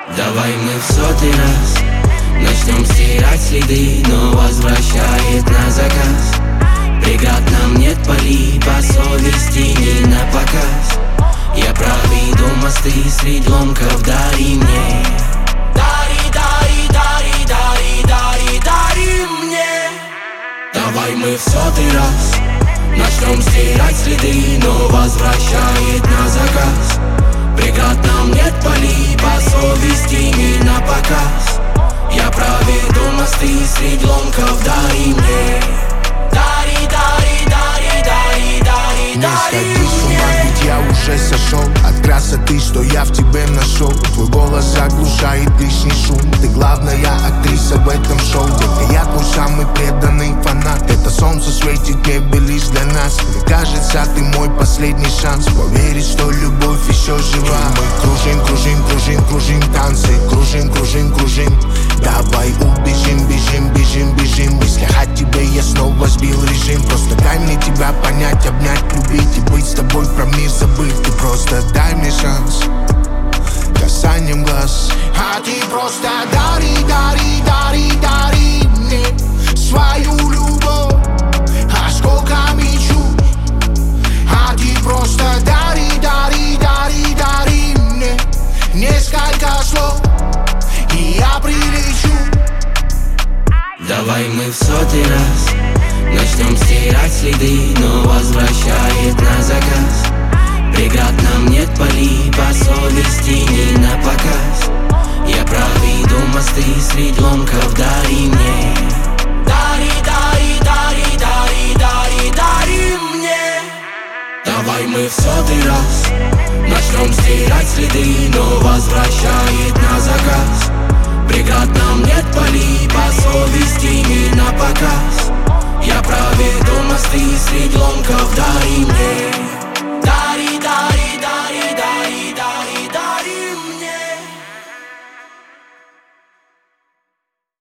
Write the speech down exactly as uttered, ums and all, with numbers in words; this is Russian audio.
Давай мы в сотый раз начнем стирать следы, но возвращает на заказ. Преград нам нет, пали по совести, не на показ. Я проведу мосты средь ломков, дари мне. Дари, дари, дари, дари, дари, дари мне. Давай мы в сотый раз начнем стирать следы, но возвращает на заказ. Преград нам нет, пали по совести, не на показ. Я проведу мосты средь ломков, дари мне. Дари, дари, дари, дари, дари, Не дари сходи с ума, ведь я уже сошел от красоты, что я в тебе нашел. Твой голос заглушает лишний шум. Ты главная актриса в этом шоу. Детка, я твой самый преданный фанат. Это солнце светит в небе лишь для нас. Мне кажется, ты мой последний шанс поверить, что любовь еще жива. И мы кружим, кружим, кружим, кружим танцы. Кружим, кружим, кружим. Давай убежим, бежим, бежим, бежим. В мыслях о тебе я снова сбил режим. Просто дай мне тебя понять, обнять, любить и быть с тобой, про мир забыть. Ты просто дай мне шанс касанием глаз. А ты просто дари, дари, дари, дари мне свою любовь осколками чувств. А ты просто дари, дари, дари, дари мне несколько слов, и я прилечу. Давай мы в сотый раз начнем стирать следы, но возвращает на заказ. Преград нам нет, пали по совести, не на показ. Я проведу мосты средь ломков, дари мне. Дари, дари, дари, дари, дари, дари мне. Давай мы в сотый раз начнем стирать следы, но возвращает на заказ. Преград нам нет, пали по совести, не на показ. Я проведу мосты средь ломков, дари мне.